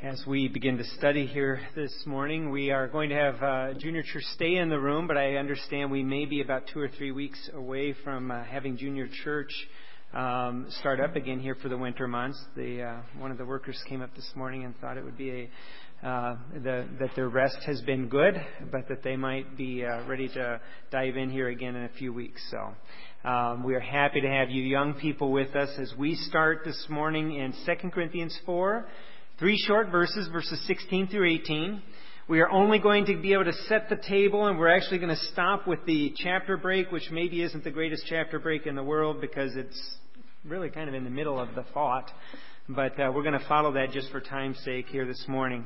As we begin to study here this morning, we are going to have Junior Church stay in the room, but I understand we may be about 2 or 3 weeks away from having Junior Church start up again here for the winter months. One of the workers came up this morning and thought it would be that their rest has been good, but that they might be ready to dive in here again in a few weeks. So we are happy to have you young people with us as we start this morning in 2 Corinthians 4. 3 short verses, verses 16 through 18. We are only going to be able to set the table, and we're actually going to stop with the chapter break, which maybe isn't the greatest chapter break in the world because it's really kind of in the middle of the thought. But we're going to follow that just for time's sake here this morning.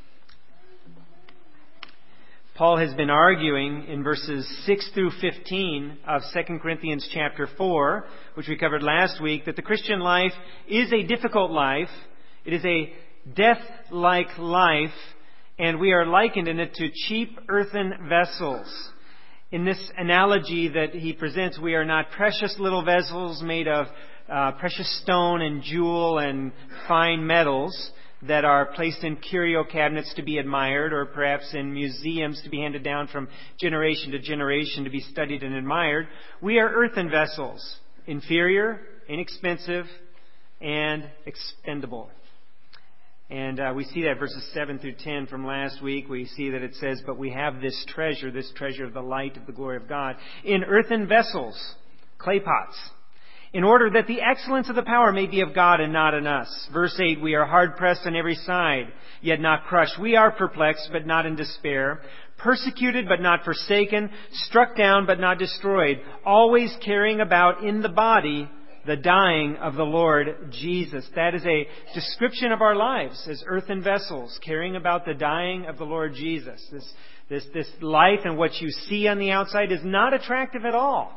Paul has been arguing in verses 6 through 15 of 2 Corinthians chapter 4, which we covered last week, that the Christian life is a difficult life. It is a death-like life, and we are likened in it to cheap earthen vessels. In this analogy that he presents, we are not precious little vessels made of precious stone and jewel and fine metals that are placed in curio cabinets to be admired, or perhaps in museums to be handed down from generation to generation to be studied and admired. We are earthen vessels, inferior, inexpensive, and expendable. And we see that verses 7 through 10 from last week. We see that it says, "But we have this treasure of the light of the glory of God, in earthen vessels, clay pots, in order that the excellence of the power may be of God and not in us." Verse 8, "We are hard pressed on every side, yet not crushed. We are perplexed, but not in despair. Persecuted, but not forsaken. Struck down, but not destroyed. Always carrying about in the body the dying of the Lord Jesus." That is a description of our lives as earthen vessels, carrying about the dying of the Lord Jesus. This life and what you see on the outside is not attractive at all.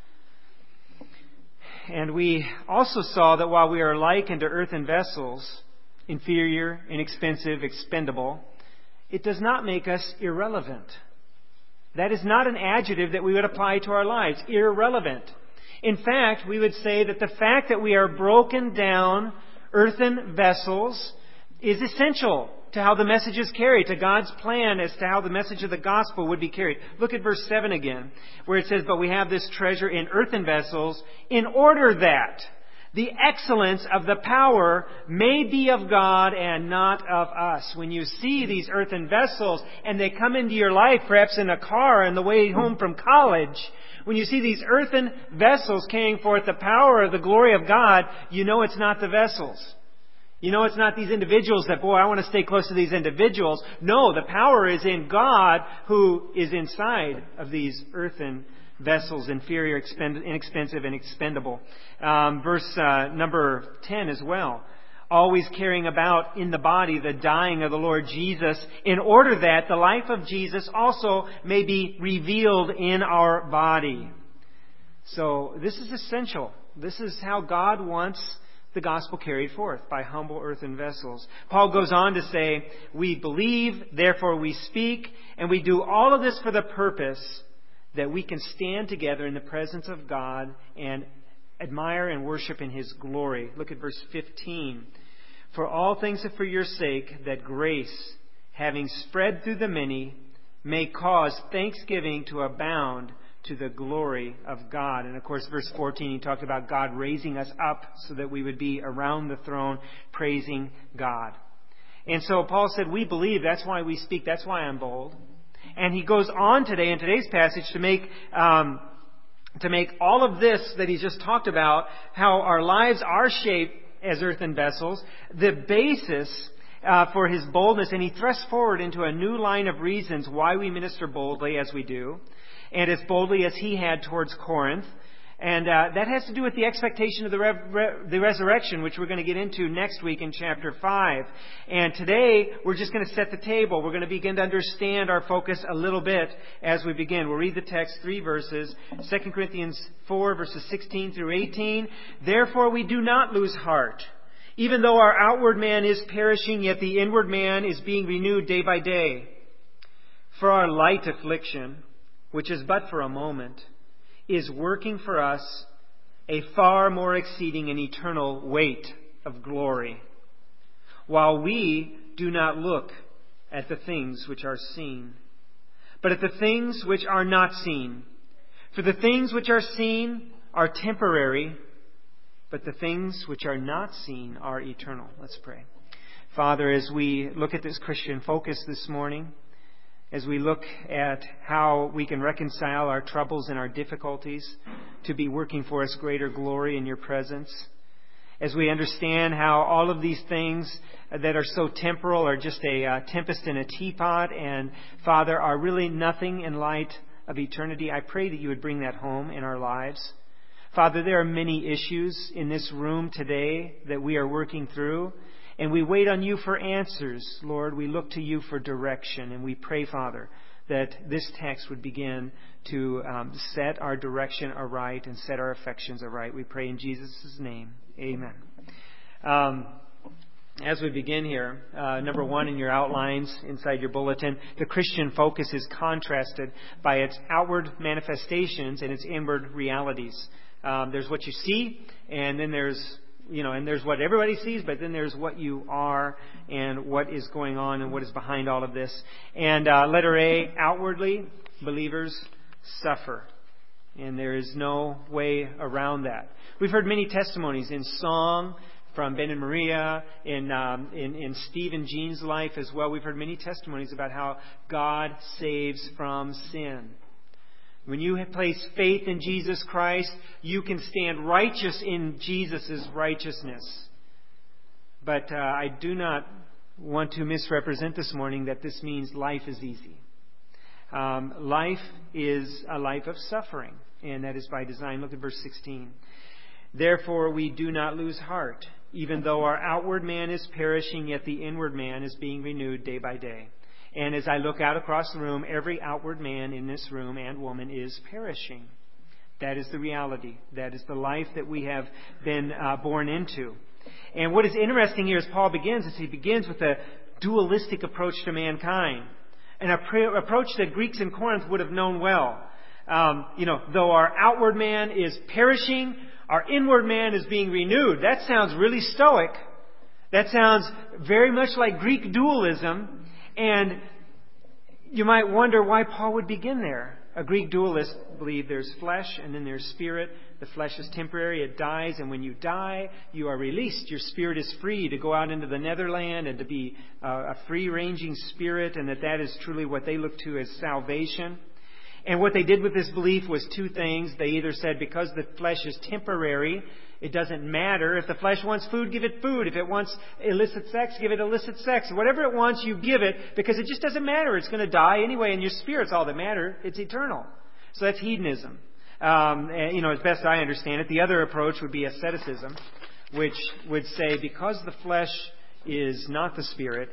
And we also saw that while we are likened to earthen vessels, inferior, inexpensive, expendable, it does not make us irrelevant. That is not an adjective that we would apply to our lives, irrelevant. In fact, we would say that the fact that we are broken down earthen vessels is essential to how the message is carried, to God's plan as to how the message of the gospel would be carried. Look at verse 7 again, where it says, "But we have this treasure in earthen vessels, in order that the excellence of the power may be of God and not of us." When you see these earthen vessels and they come into your life, perhaps in a car on the way home from college, when you see these earthen vessels carrying forth the power of the glory of God, you know it's not the vessels. You know it's not these individuals that, boy, I want to stay close to these individuals. No, the power is in God who is inside of these earthen vessels, inferior, inexpensive, and expendable. Verse number 10 as well. "Always carrying about in the body the dying of the Lord Jesus, in order that the life of Jesus also may be revealed in our body." So this is essential. This is how God wants the gospel carried forth, by humble earthen vessels. Paul goes on to say, "We believe, therefore we speak, and we do all of this for the purpose that we can stand together in the presence of God and admire and worship in His glory." Look at verse 15. "For all things are for your sake, that grace, having spread through the many, may cause thanksgiving to abound to the glory of God." And of course, verse 14, he talked about God raising us up so that we would be around the throne praising God. And so Paul said, we believe, that's why we speak, that's why I'm bold. And he goes on today in today's passage to make all of this that he's just talked about, how our lives are shaped as earthen vessels, the basis for his boldness. And he thrusts forward into a new line of reasons why we minister boldly as we do, and as boldly as he had towards Corinth. And that has to do with the expectation of the resurrection, which we're going to get into next week in chapter 5. And today, we're just going to set the table. We're going to begin to understand our focus a little bit as we begin. We'll read the text, 3 verses, 2 Corinthians 4, verses 16 through 18. "Therefore we do not lose heart. Even though our outward man is perishing, yet the inward man is being renewed day by day. For our light affliction, which is but for a moment, is working for us a far more exceeding and eternal weight of glory. While we do not look at the things which are seen, but at the things which are not seen. For the things which are seen are temporary, but the things which are not seen are eternal. Let's pray. Father, as we look at this Christian focus this morning, as we look at how we can reconcile our troubles and our difficulties to be working for us greater glory in your presence, as we understand how all of these things that are so temporal are just a tempest in a teapot and, Father, are really nothing in light of eternity, I pray that you would bring that home in our lives. Father, there are many issues in this room today that we are working through, and we wait on you for answers. Lord, we look to you for direction, and we pray, Father, that this text would begin to set our direction aright and set our affections aright. We pray in Jesus' name. Amen. As we begin here, number one in your outlines inside your bulletin, the Christian focus is contrasted by its outward manifestations and its inward realities. There's what you see, and then there's what everybody sees, but then there's what you are and what is going on and what is behind all of this. And letter A, outwardly, believers suffer. And there is no way around that. We've heard many testimonies in song from Ben and Maria, in Steve and Jean's life as well. We've heard many testimonies about how God saves from sin. When you place faith in Jesus Christ, you can stand righteous in Jesus' righteousness. But I do not want to misrepresent this morning that this means life is easy. Life is a life of suffering, and that is by design. Look at verse 16. Therefore we do not lose heart. Even though our outward man is perishing, yet the inward man is being renewed day by day. And as I look out across the room, every outward man in this room and woman is perishing. That is the reality. That is the life that we have been born into. And what is interesting here as Paul begins is he begins with a dualistic approach to mankind. An approach that Greeks in Corinth would have known well. Though our outward man is perishing, our inward man is being renewed. That sounds really stoic. That sounds very much like Greek dualism. And you might wonder why Paul would begin there. A Greek dualist believed there's flesh and then there's spirit. The flesh is temporary, it dies, and when you die, you are released. Your spirit is free to go out into the netherland and to be a free-ranging spirit, and that is truly what they look to as salvation. And what they did with this belief was two things. They either said, because the flesh is temporary, it doesn't matter. If the flesh wants food, give it food. If it wants illicit sex, give it illicit sex. Whatever it wants, you give it, because it just doesn't matter. It's going to die anyway, and your spirit's all that matters. It's eternal. So that's hedonism. As best I understand it. The other approach would be asceticism, which would say, because the flesh is not the spirit,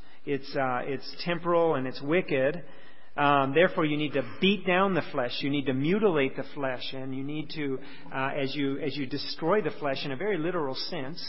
it's temporal and it's wicked. Therefore, you need to beat down the flesh. You need to mutilate the flesh, and you need to, as you destroy the flesh in a very literal sense,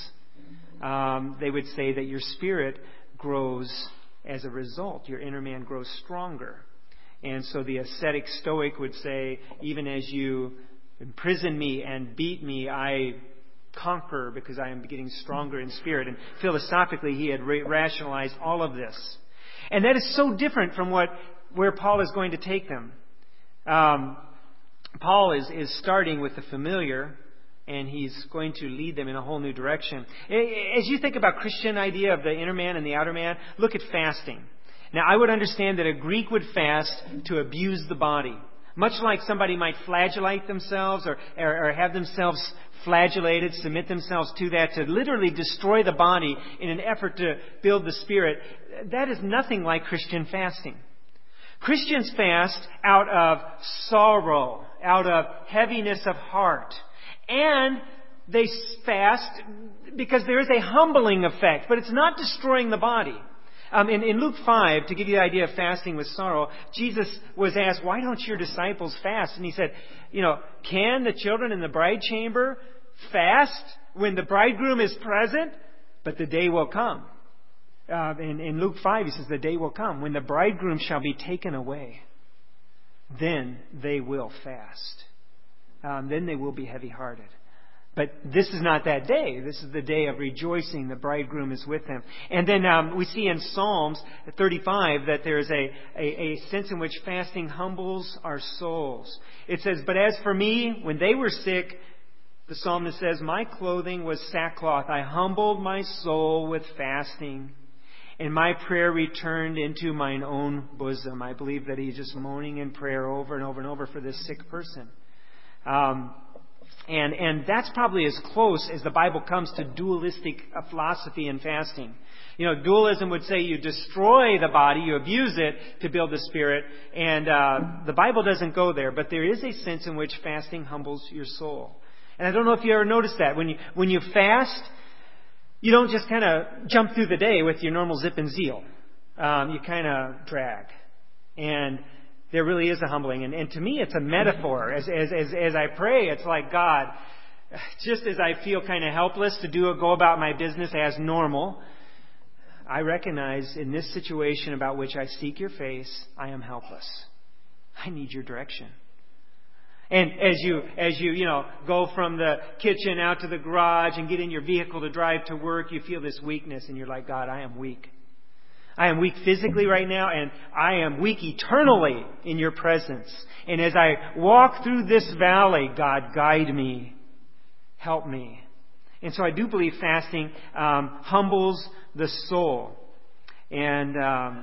they would say that your spirit grows as a result. Your inner man grows stronger. And so the ascetic Stoic would say, even as you imprison me and beat me, I conquer because I am getting stronger in spirit. And philosophically, he had rationalized all of this. And that is so different from where Paul is going to take them. Paul is starting with the familiar, and he's going to lead them in a whole new direction. As you think about Christian idea of the inner man and the outer man, look at fasting. Now, I would understand that a Greek would fast to abuse the body. Much like somebody might flagellate themselves or have themselves flagellated, submit themselves to that, to literally destroy the body in an effort to build the spirit. That is nothing like Christian fasting. Christians fast out of sorrow, out of heaviness of heart. And they fast because there is a humbling effect, but it's not destroying the body. In Luke 5, to give you the idea of fasting with sorrow, Jesus was asked, why don't your disciples fast? And he said, can the children in the bride chamber fast when the bridegroom is present? But the day will come. In Luke 5, he says, the day will come when the bridegroom shall be taken away. Then they will fast. Then they will be heavy-hearted. But this is not that day. This is the day of rejoicing. The bridegroom is with them. And then we see in Psalms 35 that there's a sense in which fasting humbles our souls. It says, "But as for me, when they were sick," the psalmist says, "my clothing was sackcloth. I humbled my soul with fasting, and my prayer returned into mine own bosom." I believe that he's just moaning in prayer over and over and over for this sick person. And that's probably as close as the Bible comes to dualistic philosophy in fasting. You know, dualism would say you destroy the body, you abuse it to build the spirit, and the Bible doesn't go there. But there is a sense in which fasting humbles your soul. And I don't know if you ever noticed that. When you fast, you don't just kind of jump through the day with your normal zip and zeal. You kind of drag. And there really is a humbling. And to me, it's a metaphor. As I pray, it's like, God, just as I feel kind of helpless to go about my business as normal, I recognize in this situation about which I seek your face, I am helpless. I need your direction. And as you go from the kitchen out to the garage and get in your vehicle to drive to work, you feel this weakness and you're like, God, I am weak. I am weak physically right now, and I am weak eternally in your presence. And as I walk through this valley, God, guide me. Help me. And so I do believe fasting humbles the soul. And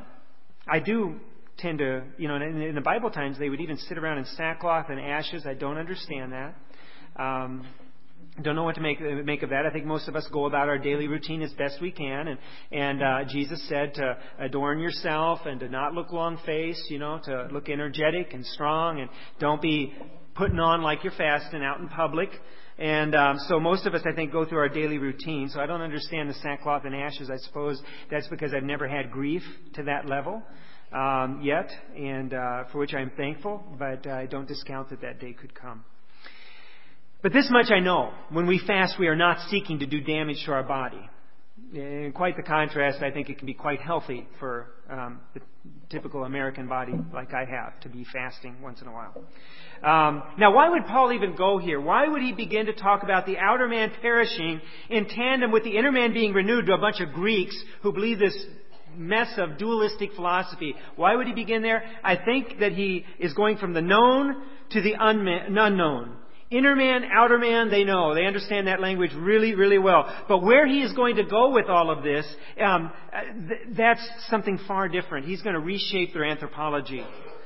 I do tend to, in the Bible times, they would even sit around in sackcloth and ashes. I don't understand that. Don't know what to make of that. I think most of us go about our daily routine as best we can. And Jesus said to adorn yourself and to not look long-faced, to look energetic and strong, and don't be putting on like you're fasting out in public. And so most of us, I think, go through our daily routine. So I don't understand the sackcloth and ashes. I suppose that's because I've never had grief to that level yet, and for which I'm thankful. But I don't discount that day could come. But this much I know. When we fast, we are not seeking to do damage to our body. In quite the contrast, I think it can be quite healthy for the typical American body like I have to be fasting once in a while. Now, why would Paul even go here? Why would he begin to talk about the outer man perishing in tandem with the inner man being renewed to a bunch of Greeks who believe this mess of dualistic philosophy? Why would he begin there? I think that he is going from the known to the unknown. Inner man, outer man, they know. They understand that language really, really well. But where he is going to go with all of this, that's something far different. He's going to reshape their anthropology.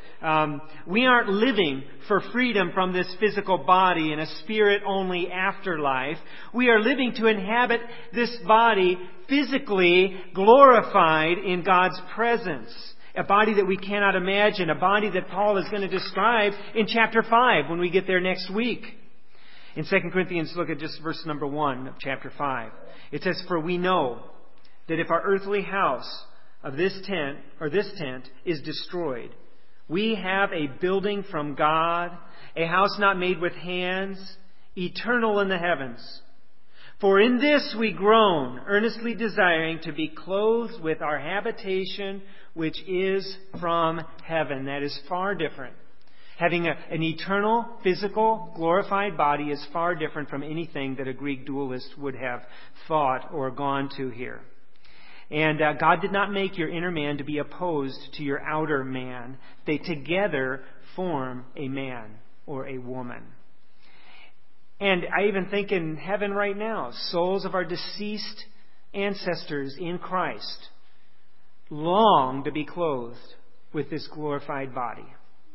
We aren't living for freedom from this physical body in a spirit-only afterlife. We are living to inhabit this body physically glorified in God's presence. A body that we cannot imagine. A body that Paul is going to describe in chapter 5 when we get there next week. In 2 Corinthians, look at just verse number 1 of chapter 5. It says, "For we know that if our earthly house of this tent is destroyed, we have a building from God, a house not made with hands, eternal in the heavens. For in this we groan, earnestly desiring to be clothed with our habitation, which is from heaven." That is far different. Having an eternal, physical, glorified body is far different from anything that a Greek dualist would have thought or gone to here. And God did not make your inner man to be opposed to your outer man. They together form a man or a woman. And I even think in heaven right now, souls of our deceased ancestors in Christ long to be clothed with this glorified body.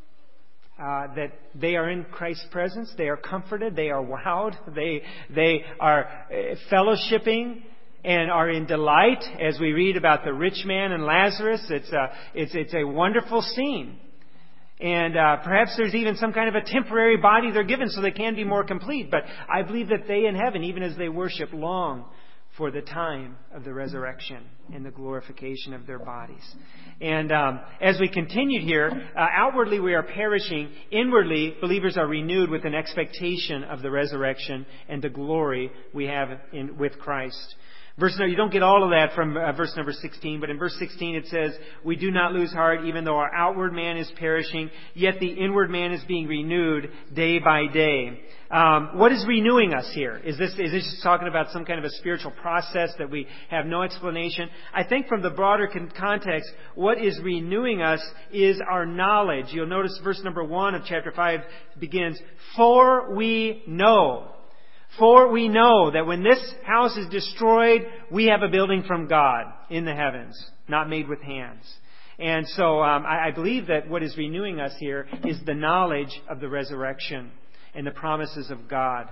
That they are in Christ's presence, they are comforted, they are wowed, they are fellowshipping and are in delight as we read about the rich man and Lazarus. It's a wonderful scene. And perhaps there's even some kind of a temporary body they're given so they can be more complete. But I believe that they in heaven, even as they worship, long for the time of the resurrection and the glorification of their bodies. And as we continued here, outwardly we are perishing. Inwardly, believers are renewed with an expectation of the resurrection and the glory we have with Christ. You don't get all of that from verse number 16, but in verse 16 it says, "We do not lose heart, even though our outward man is perishing, yet the inward man is being renewed day by day." What is renewing us here? Is this just talking about some kind of a spiritual process that we have no explanation? I think from the broader context, what is renewing us is our knowledge. You'll notice verse number 1 of chapter 5 begins, "For we know." For we know that when this house is destroyed, we have a building from God in the heavens, not made with hands. And so I believe that what is renewing us here is the knowledge of the resurrection and the promises of God.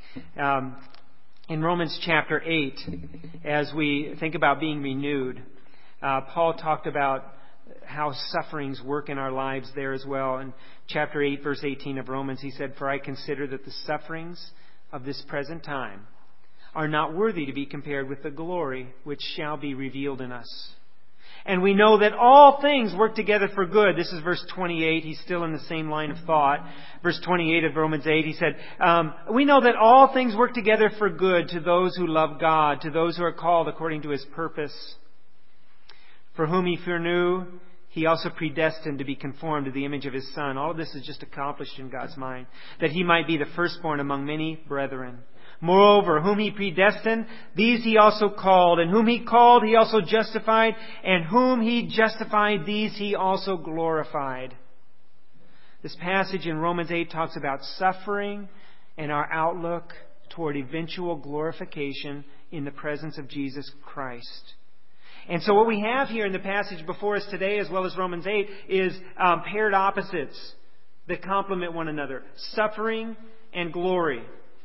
In Romans chapter 8, as we think about being renewed, Paul talked about how sufferings work in our lives there as well. In chapter 8, verse 18 of Romans, he said, "For I consider that the sufferings of this present time are not worthy to be compared with the glory which shall be revealed in us. And we know that all things work together for good." This is verse 28. He's still in the same line of thought. Verse 28 of Romans 8, he said, "We know that all things work together for good to those who love God, to those who are called according to His purpose. For whom He foreknew, He also predestined to be conformed to the image of His Son." All of this is just accomplished in God's mind. "That He might be the firstborn among many brethren. Moreover, whom He predestined, these He also called. And whom He called, He also justified. And whom He justified, these He also glorified." This passage in Romans 8 talks about suffering and our outlook toward eventual glorification in the presence of Jesus Christ. And so what we have here in the passage before us today, as well as Romans 8, is paired opposites that complement one another. Suffering and glory.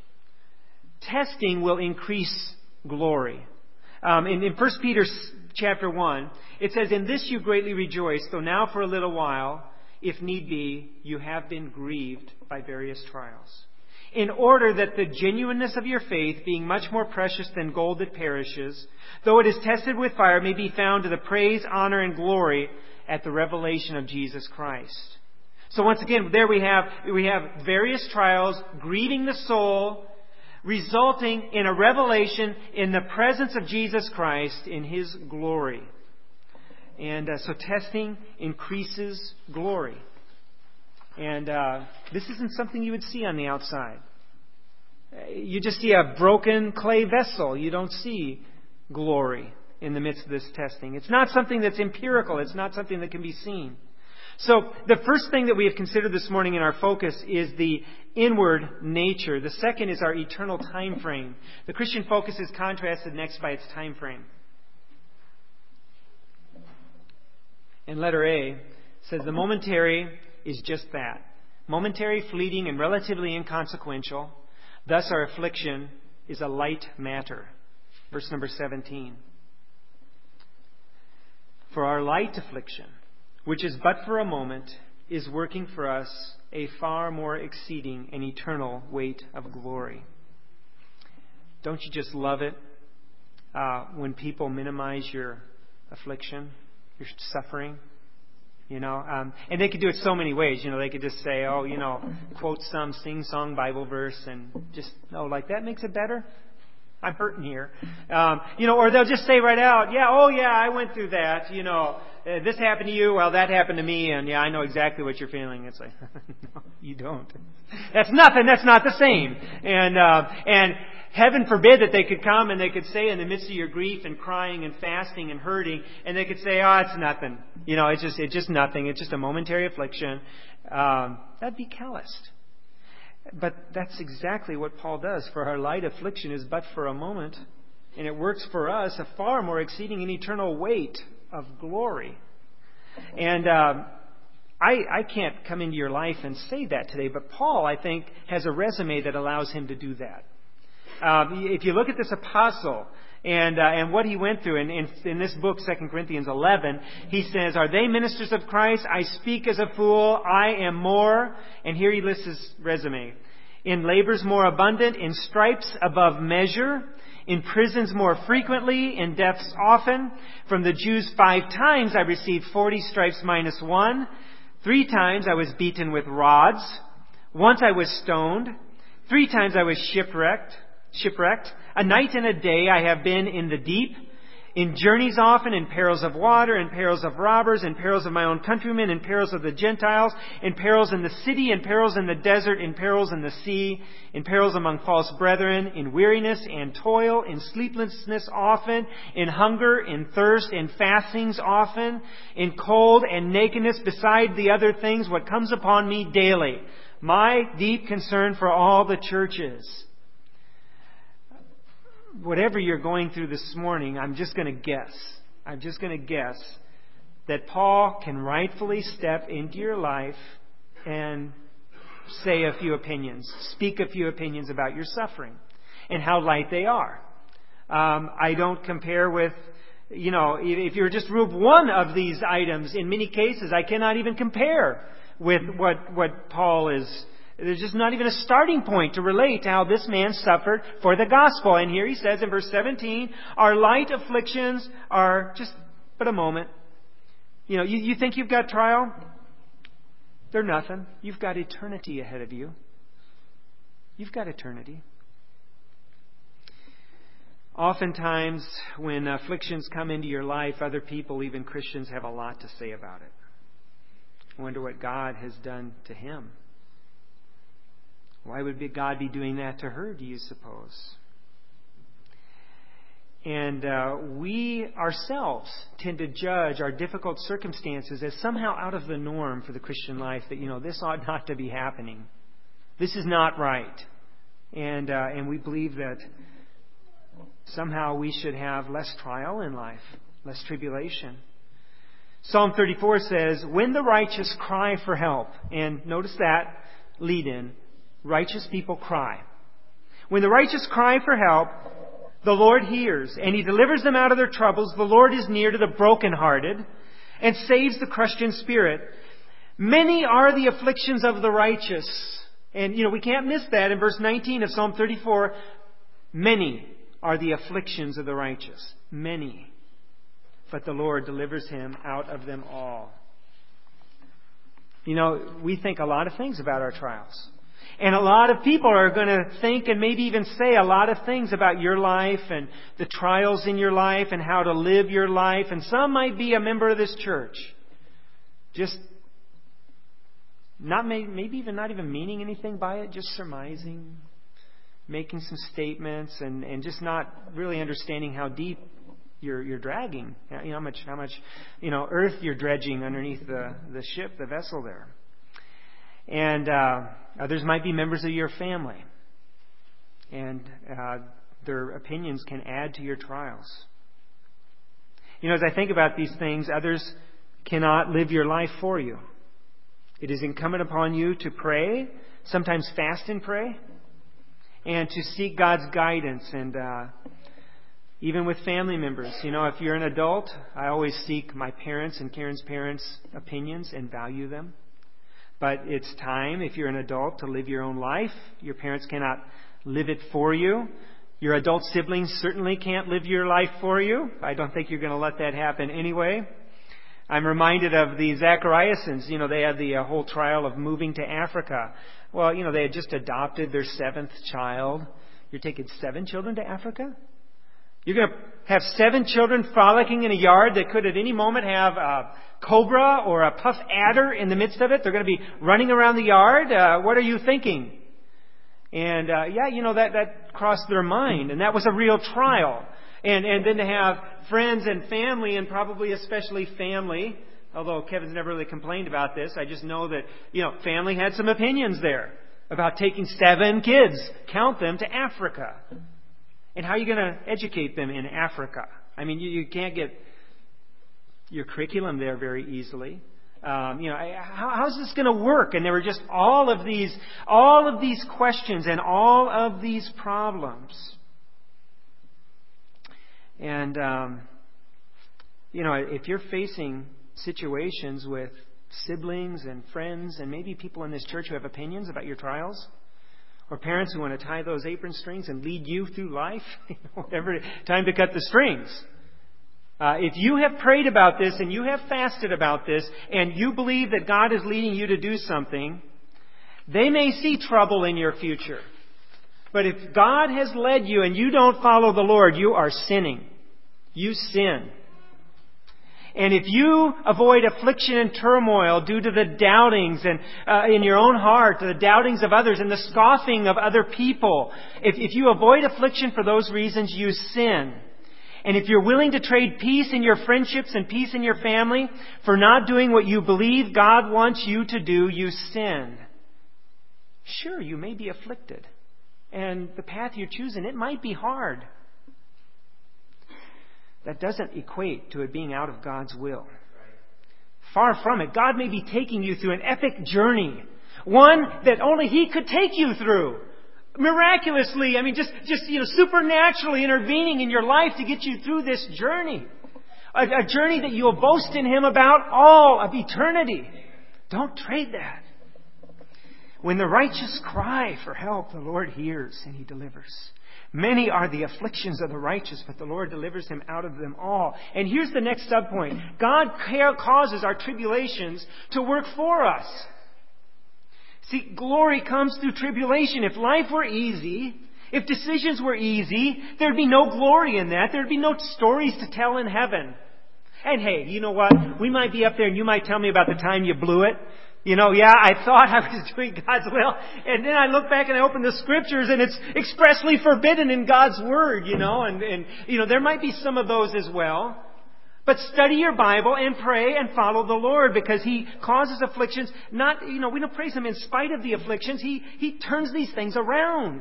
Testing will increase glory. In 1 Peter chapter 1, it says, "In this you greatly rejoice, though now for a little while, if need be, you have been grieved by various trials. In order that the genuineness of your faith, being much more precious than gold that perishes, though it is tested with fire, may be found to the praise, honor, and glory at the revelation of Jesus Christ." So once again, there we have various trials grieving the soul, resulting in a revelation in the presence of Jesus Christ in His glory. And so testing increases glory. And this isn't something you would see on the outside. You just see a broken clay vessel. You don't see glory in the midst of this testing. It's not something that's empirical. It's not something that can be seen. So the first thing that we have considered this morning in our focus is the inward nature. The second is our eternal time frame. The Christian focus is contrasted next by its time frame. And letter A says the momentary is just that. Momentary, fleeting, and relatively inconsequential. Thus our affliction is a light matter. Verse number 17. "For our light affliction, which is but for a moment, is working for us a far more exceeding and eternal weight of glory." Don't you just love it when people minimize your affliction, your suffering? And they could do it so many ways. They could just say, quote some sing-song Bible verse and just, like that makes it better? I'm hurting here. Or they'll just say right out, I went through that. This happened to you, well, that happened to me, and I know exactly what you're feeling. It's like, no, you don't. That's nothing. That's not the same. And heaven forbid that they could come and they could say in the midst of your grief and crying and fasting and hurting, and they could say, it's nothing. It's just nothing. It's just a momentary affliction. That'd be calloused. But that's exactly what Paul does. "For our light affliction is but for a moment, and it works for us a far more exceeding and eternal weight of glory." And I can't come into your life and say that today, but Paul, I think, has a resume that allows him to do that. If you look at this apostle and what he went through, in this book, 2 Corinthians 11, he says, "Are they ministers of Christ? I speak as a fool. I am more." And here he lists his resume. "In labors more abundant, in stripes above measure, in prisons more frequently, in deaths often. From the Jews 5 times I received 40 stripes minus 1. 3 times I was beaten with rods. Once I was stoned. 3 times I was shipwrecked. shipwrecked. A night and a day I have been in the deep, in journeys often, in perils of water, in perils of robbers, in perils of my own countrymen, in perils of the Gentiles, in perils in the city, in perils in the desert, in perils in the sea, in perils among false brethren, in weariness and toil, in sleeplessness often, in hunger, in thirst, in fastings often, in cold and nakedness, beside the other things, what comes upon me daily. My deep concern for all the churches. Whatever you're going through this morning, I'm just going to guess that Paul can rightfully step into your life and say a few opinions, speak a few opinions about your suffering and how light they are. I don't compare with, if you were just remove one of these items, in many cases, I cannot even compare with what Paul is. There's just not even a starting point to relate to how this man suffered for the gospel. And here he says in verse 17, our light afflictions are just but a moment. You think you've got trial? They're nothing. You've got eternity ahead of you. You've got eternity. Oftentimes, when afflictions come into your life, other people, even Christians, have a lot to say about it. I wonder what God has done to him. Why would God be doing that to her, do you suppose? And we ourselves tend to judge our difficult circumstances as somehow out of the norm for the Christian life, that, this ought not to be happening. This is not right. And we believe that somehow we should have less trial in life, less tribulation. Psalm 34 says, when the righteous cry for help, and notice that lead in, righteous people cry. When the righteous cry for help, the Lord hears, and He delivers them out of their troubles. The Lord is near to the brokenhearted and saves the crushed in spirit. Many are the afflictions of the righteous. And, we can't miss that in verse 19 of Psalm 34. Many are the afflictions of the righteous. Many. But the Lord delivers him out of them all. We think a lot of things about our trials. And a lot of people are going to think and maybe even say a lot of things about your life and the trials in your life and how to live your life. And some might be a member of this church. Just maybe even not even meaning anything by it, just surmising, making some statements and just not really understanding how deep you're dragging. How much earth you're dredging underneath the ship, the vessel there. And others might be members of your family. And their opinions can add to your trials. As I think about these things, others cannot live your life for you. It is incumbent upon you to pray, sometimes fast and pray, and to seek God's guidance. And even with family members, if you're an adult, I always seek my parents' and Karen's parents' opinions and value them. But it's time, if you're an adult, to live your own life. Your parents cannot live it for you. Your adult siblings certainly can't live your life for you. I don't think you're going to let that happen anyway. I'm reminded of the Zachariasons. They had the whole trial of moving to Africa. Well, they had just adopted their 7th child. You're taking 7 children to Africa? You're going to have 7 children frolicking in a yard that could at any moment have a cobra or a puff adder in the midst of it. They're going to be running around the yard. What are you thinking? And that crossed their mind. And that was a real trial. And then to have friends and family, and probably especially family, although Kevin's never really complained about this, I just know that, family had some opinions there about taking 7 kids, count them, to Africa. And how are you going to educate them in Africa? I mean, you can't get your curriculum there very easily. How's this going to work? And there were just all of these questions and all of these problems. And, if you're facing situations with siblings and friends and maybe people in this church who have opinions about your trials, or parents who want to tie those apron strings and lead you through life, whatever, time to cut the strings. If you have prayed about this and you have fasted about this and you believe that God is leading you to do something, they may see trouble in your future. But if God has led you and you don't follow the Lord, you are sinning. You sin. And if you avoid affliction and turmoil due to the doubtings and in your own heart, the doubtings of others and the scoffing of other people, if you avoid affliction for those reasons, you sin. And if you're willing to trade peace in your friendships and peace in your family for not doing what you believe God wants you to do, you sin. Sure, you may be afflicted. And the path you're choosing, it might be hard. That doesn't equate to it being out of God's will. Far from it. God may be taking you through an epic journey. One that only He could take you through. Miraculously, just supernaturally intervening in your life to get you through this journey. A journey that you'll boast in Him about all of eternity. Don't trade that. When the righteous cry for help, the Lord hears and He delivers. Many are the afflictions of the righteous, but the Lord delivers him out of them all. And here's the next subpoint. God causes our tribulations to work for us. See, glory comes through tribulation. If life were easy, if decisions were easy, there'd be no glory in that. There'd be no stories to tell in heaven. And hey, you know what? We might be up there and you might tell me about the time you blew it. I thought I was doing God's will. And then I look back and I open the Scriptures and it's expressly forbidden in God's Word, And there might be some of those as well. But study your Bible and pray and follow the Lord because He causes afflictions. We don't praise Him in spite of the afflictions. He turns these things around.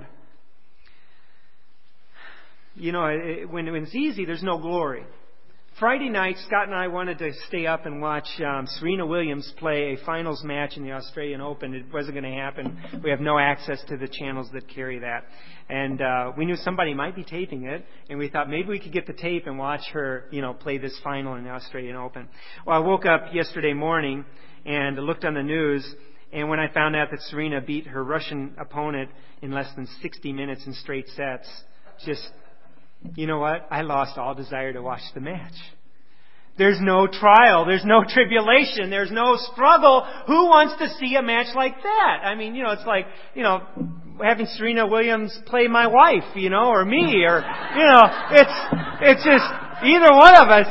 When it's easy, there's no glory. Friday night, Scott and I wanted to stay up and watch Serena Williams play a finals match in the Australian Open. It wasn't going to happen. We have no access to the channels that carry that. And we knew somebody might be taping it, and we thought maybe we could get the tape and watch her, play this final in the Australian Open. Well, I woke up yesterday morning and looked on the news, and when I found out that Serena beat her Russian opponent in less than 60 minutes in straight sets, you know what? I lost all desire to watch the match. There's no trial. There's no tribulation. There's no struggle. Who wants to see a match like that? It's like, having Serena Williams play my wife, or me, or, it's just, either one of us,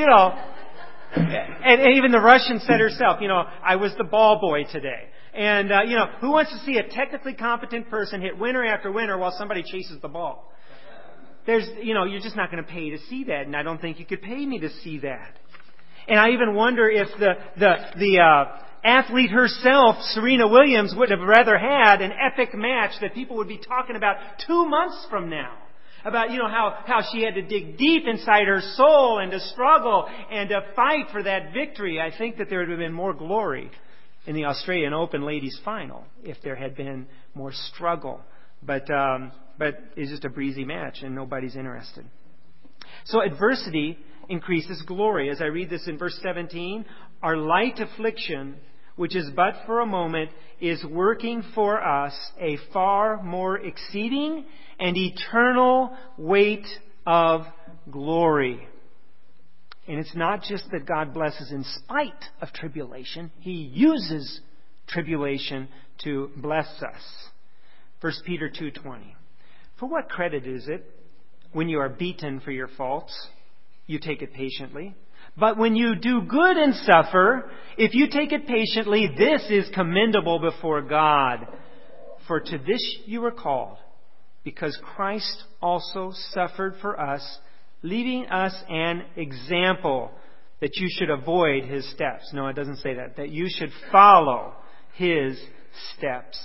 and even the Russian said herself, I was the ball boy today. And, who wants to see a technically competent person hit winner after winner while somebody chases the ball? You're just not going to pay to see that, and I don't think you could pay me to see that. And I even wonder if the athlete herself, Serena Williams, would have rather had an epic match that people would be talking about 2 months from now. About, how she had to dig deep inside her soul and to struggle and to fight for that victory. I think that there would have been more glory in the Australian Open ladies final if there had been more struggle. But it's just a breezy match and nobody's interested. So adversity increases glory. As I read this in verse 17, our light affliction, which is but for a moment, is working for us a far more exceeding and eternal weight of glory. And it's not just that God blesses in spite of tribulation. He uses tribulation to bless us. 1 Peter 2:20. For what credit is it when you are beaten for your faults? You take it patiently. But when you do good and suffer, if you take it patiently, this is commendable before God. For to this you were called, because Christ also suffered for us, leaving us an example that you should avoid His steps. No, it doesn't say that. That you should follow His steps.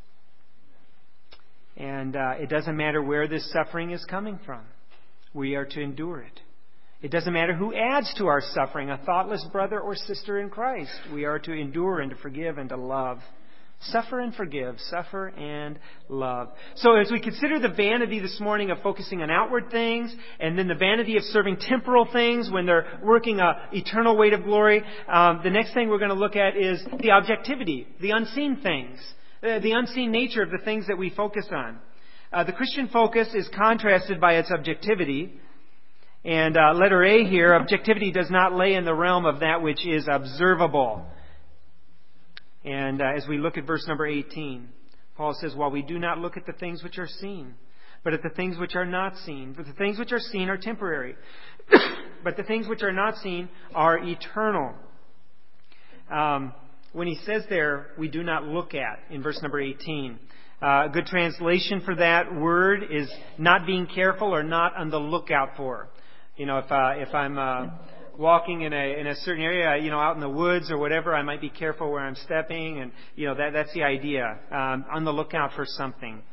And it doesn't matter where this suffering is coming from. We are to endure it. It doesn't matter who adds to our suffering, a thoughtless brother or sister in Christ. We are to endure and to forgive and to love. Suffer and forgive. Suffer and love. So as we consider the vanity this morning of focusing on outward things, and then the vanity of serving temporal things when they're working an eternal weight of glory, the next thing we're going to look at is the objectivity, the unseen things. The unseen nature of the things that we focus on. The Christian focus is contrasted by its objectivity. And letter A here, objectivity does not lay in the realm of that which is observable. And as we look at verse number 18, Paul says, while we do not look at the things which are seen, but at the things which are not seen. For the things which are seen are temporary, but the things which are not seen are eternal. When he says there, we do not look at, in verse number 18, a good translation for that word is not being careful or not on the lookout for. If I'm walking in a certain area, out in the woods or whatever, I might be careful where I'm stepping, and that's the idea. On the lookout for something.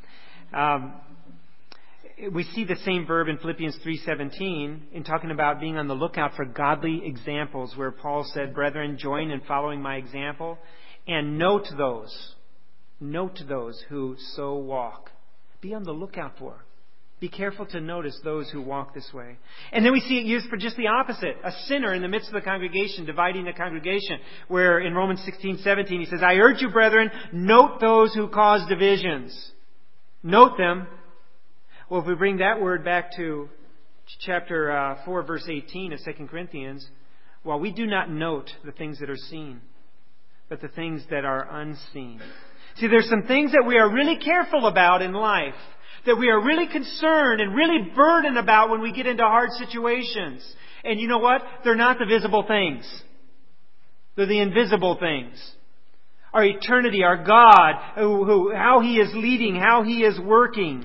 We see the same verb in Philippians 3:17 in talking about being on the lookout for godly examples, where Paul said, "Brethren, join in following my example, and note those who so walk." Be on the lookout for. Be careful to notice those who walk this way. And then we see it used for just the opposite. A sinner in the midst of the congregation, dividing the congregation, where in Romans 16:17 he says, "I urge you, brethren, note those who cause divisions." Note them. Well, if we bring that word back to chapter 4, verse 18 of 2 Corinthians, while we do not note the things that are seen, but the things that are unseen. See, there's some things that we are really careful about in life, that we are really concerned and really burdened about when we get into hard situations. And you know what? They're not the visible things. They're the invisible things. Our eternity, our God, how He is leading, how He is working.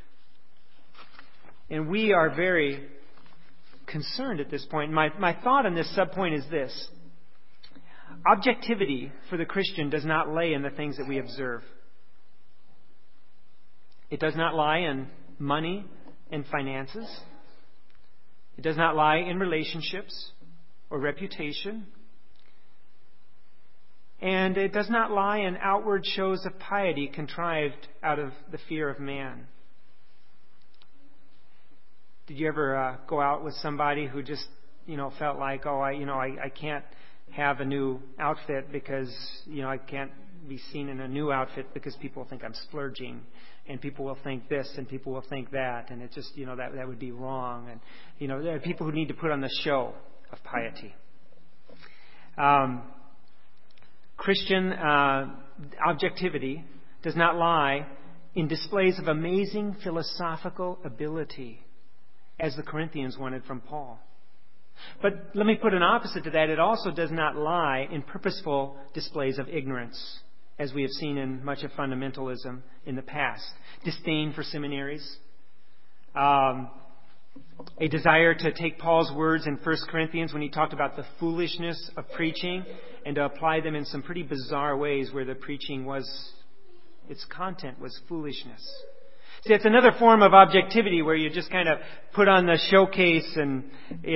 And we are very concerned at this point. My thought on this subpoint is this. Objectivity for the Christian does not lay in the things that we observe. It does not lie in money and finances. It does not lie in relationships or reputation. And it does not lie in outward shows of piety contrived out of the fear of man. Did you ever go out with somebody who just, felt like, I can't have a new outfit because, I can't be seen in a new outfit because people think I'm splurging, and people will think this and people will think that, and it just, that would be wrong. And, there are people who need to put on the show of piety. Christian objectivity does not lie in displays of amazing philosophical ability, as the Corinthians wanted from Paul. But let me put an opposite to that. It also does not lie in purposeful displays of ignorance, as we have seen in much of fundamentalism in the past. Disdain for seminaries. A desire to take Paul's words in 1 Corinthians when he talked about the foolishness of preaching and to apply them in some pretty bizarre ways where the preaching its content was foolishness. See, it's another form of objectivity where you just kind of put on the showcase and,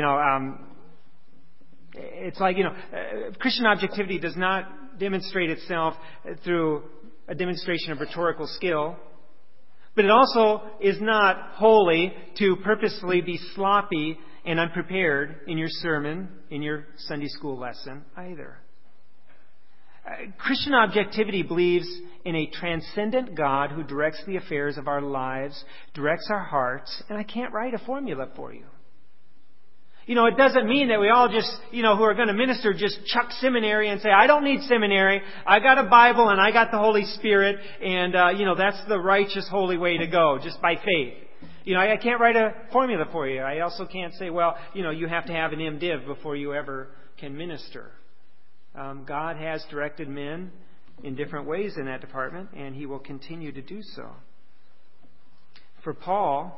it's like, Christian objectivity does not demonstrate itself through a demonstration of rhetorical skill, but it also is not wholly to purposefully be sloppy and unprepared in your sermon, in your Sunday school lesson either. Christian objectivity believes in a transcendent God who directs the affairs of our lives, directs our hearts, and I can't write a formula for you. It doesn't mean that we all just, who are going to minister, just chuck seminary and say, I don't need seminary. I got a Bible and I got the Holy Spirit, and, that's the righteous, holy way to go, just by faith. I can't write a formula for you. I also can't say, you have to have an MDiv before you ever can minister. God has directed men in different ways in that department, and He will continue to do so. For Paul,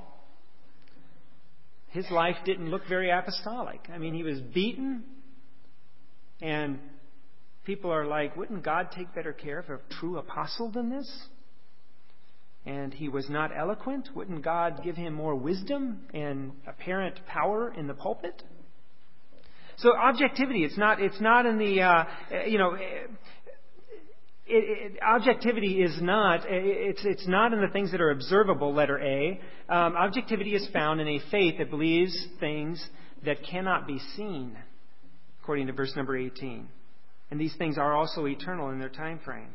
his life didn't look very apostolic. He was beaten, and people are like, wouldn't God take better care of a true apostle than this? And he was not eloquent. Wouldn't God give him more wisdom and apparent power in the pulpit? So objectivity, it's not in the, objectivity is not, it's not in the things that are observable, letter A. Objectivity is found in a faith that believes things that cannot be seen, according to verse number 18. And these things are also eternal in their time frame.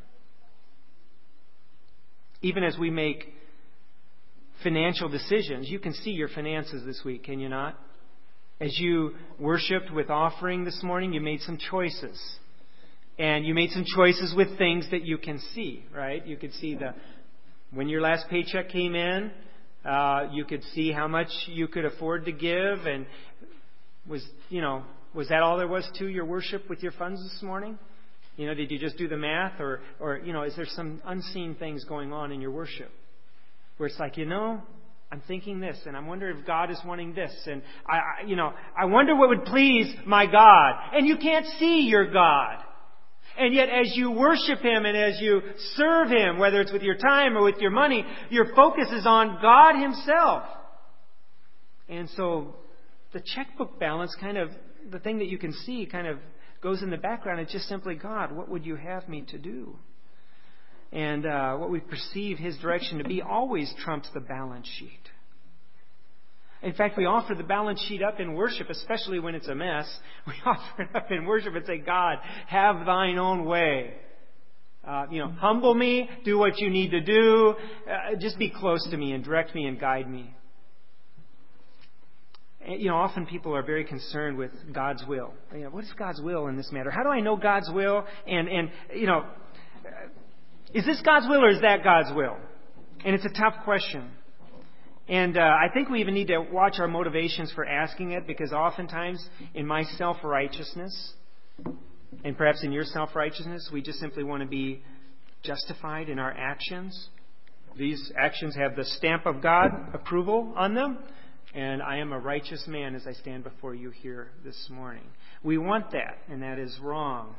Even as we make financial decisions, you can see your finances this week, can you not? As you worshiped with offering this morning, you made some choices. And you made some choices with things that you can see, right? You could see When your last paycheck came in, you could see how much you could afford to give, and was that all there was to your worship with your funds this morning? Did you just do the math, or is there some unseen things going on in your worship where it's like, I'm thinking this, and I wonder if God is wanting this, and I wonder what would please my God, and you can't see your God. And yet as you worship Him and as you serve Him, whether it's with your time or with your money, your focus is on God Himself. And so the checkbook balance, kind of the thing that you can see, kind of goes in the background. It's just simply, God, what would you have me to do? And what we perceive His direction to be always trumps the balance sheet. In fact, we offer the balance sheet up in worship, especially when it's a mess. We offer it up in worship and say, God, have thine own way. Humble me, do what you need to do. Just be close to me and direct me and guide me. Often people are very concerned with God's will. What is God's will in this matter? How do I know God's will? And is this God's will or is that God's will? And it's a tough question. And I think we even need to watch our motivations for asking it, because oftentimes in my self-righteousness, and perhaps in your self-righteousness, we just simply want to be justified in our actions. These actions have the stamp of God approval on them, and I am a righteous man as I stand before you here this morning. We want that, and that is wrong.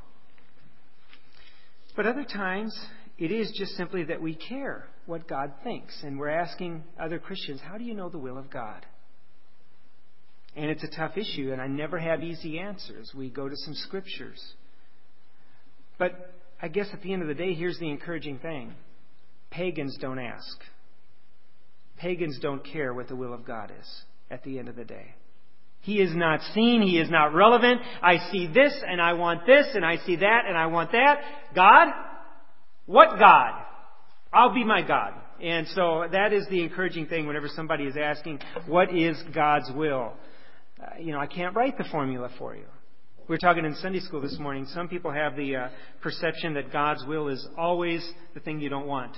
But other times, it is just simply that we care what God thinks. And we're asking other Christians, how do you know the will of God? And it's a tough issue, and I never have easy answers. We go to some scriptures. But I guess at the end of the day, here's the encouraging thing. Pagans don't ask. Pagans don't care what the will of God is at the end of the day. He is not seen. He is not relevant. I see this, and I want this, and I see that, and I want that. God? What God? I'll be my God. And so that is the encouraging thing whenever somebody is asking, what is God's will? I can't write the formula for you. We were talking in Sunday school this morning. Some people have the perception that God's will is always the thing you don't want.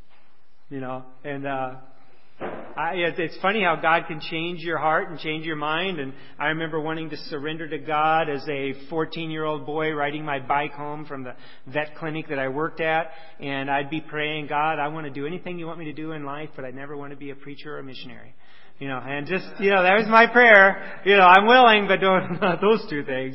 It's funny how God can change your heart and change your mind. And I remember wanting to surrender to God as a 14-year-old boy riding my bike home from the vet clinic that I worked at. And I'd be praying, God, I want to do anything you want me to do in life, but I never want to be a preacher or a missionary. And just, that was my prayer. I'm willing, but don't those two things,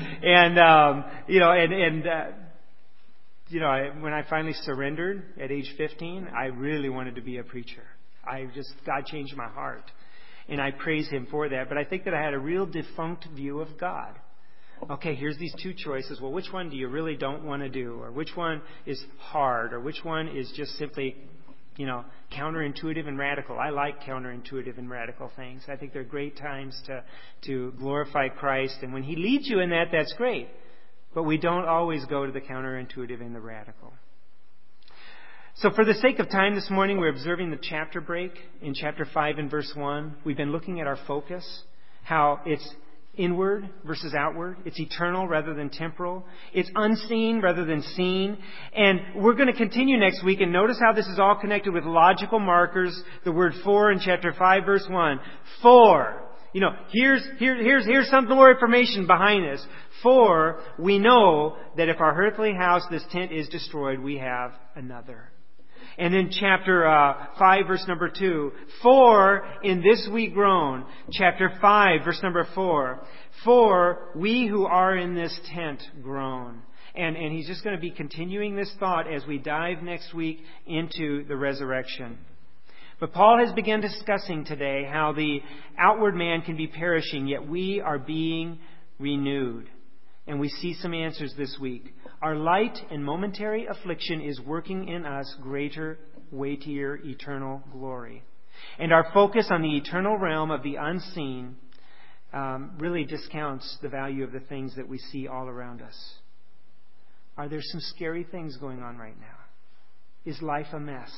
when I finally surrendered at age 15, I really wanted to be a preacher. God changed my heart. And I praise Him for that. But I think that I had a real defunct view of God. Okay, here's these two choices. Well, which one do you really don't want to do? Or which one is hard? Or which one is just simply, counterintuitive and radical? I like counterintuitive and radical things. I think they're great times to glorify Christ. And when He leads you in that, that's great. But we don't always go to the counterintuitive and the radical. So for the sake of time this morning, we're observing the chapter break in chapter 5 and verse 1. We've been looking at our focus, how it's inward versus outward. It's eternal rather than temporal. It's unseen rather than seen. And we're going to continue next week, and notice how this is all connected with logical markers. The word for in chapter 5 verse 1. For. Here's some more information behind this. For we know that if our earthly house, this tent, is destroyed, we have another. And in chapter 5, verse number 2, for in this we groan. Chapter 5, verse number 4, for we who are in this tent groan. And he's just going to be continuing this thought as we dive next week into the resurrection. But Paul has begun discussing today how the outward man can be perishing, yet we are being renewed. And we see some answers this week. Our light and momentary affliction is working in us greater, weightier, eternal glory. And our focus on the eternal realm of the unseen really discounts the value of the things that we see all around us. Are there some scary things going on right now? Is life a mess?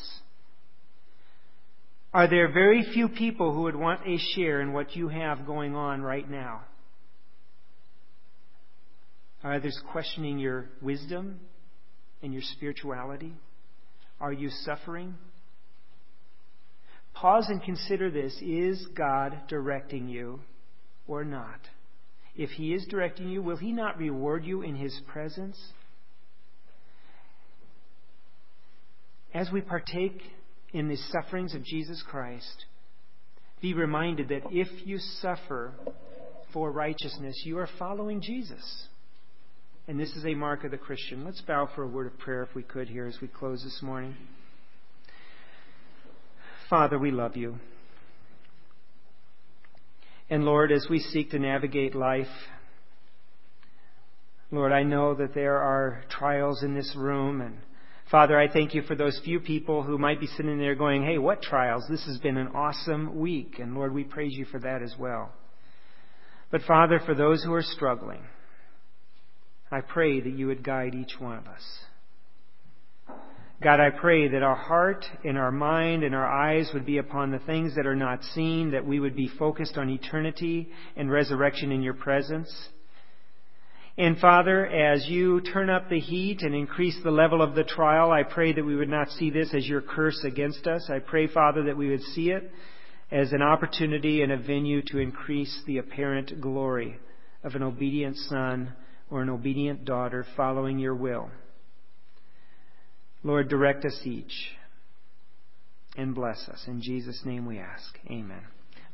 Are there very few people who would want a share in what you have going on right now? Are others questioning your wisdom and your spirituality? Are you suffering? pause and consider this. Is God directing you or not? If He is directing you, will He not reward you in His presence? As we partake in the sufferings of Jesus Christ, be reminded that if you suffer for righteousness, you are following Jesus. And this is a mark of the Christian. Let's bow for a word of prayer if we could here as we close this morning. Father, we love you. And Lord, as we seek to navigate life, Lord, I know that there are trials in this room. And Father, I thank you for those few people who might be sitting there going, hey, what trials? This has been an awesome week. And Lord, we praise you for that as well. But Father, for those who are struggling, I pray that you would guide each one of us. God, I pray that our heart and our mind and our eyes would be upon the things that are not seen, that we would be focused on eternity and resurrection in your presence. And Father, as you turn up the heat and increase the level of the trial, I pray that we would not see this as your curse against us. I pray, Father, that we would see it as an opportunity and a venue to increase the apparent glory of an obedient son or an obedient daughter following your will. Lord, direct us each and bless us. In Jesus' name we ask. Amen.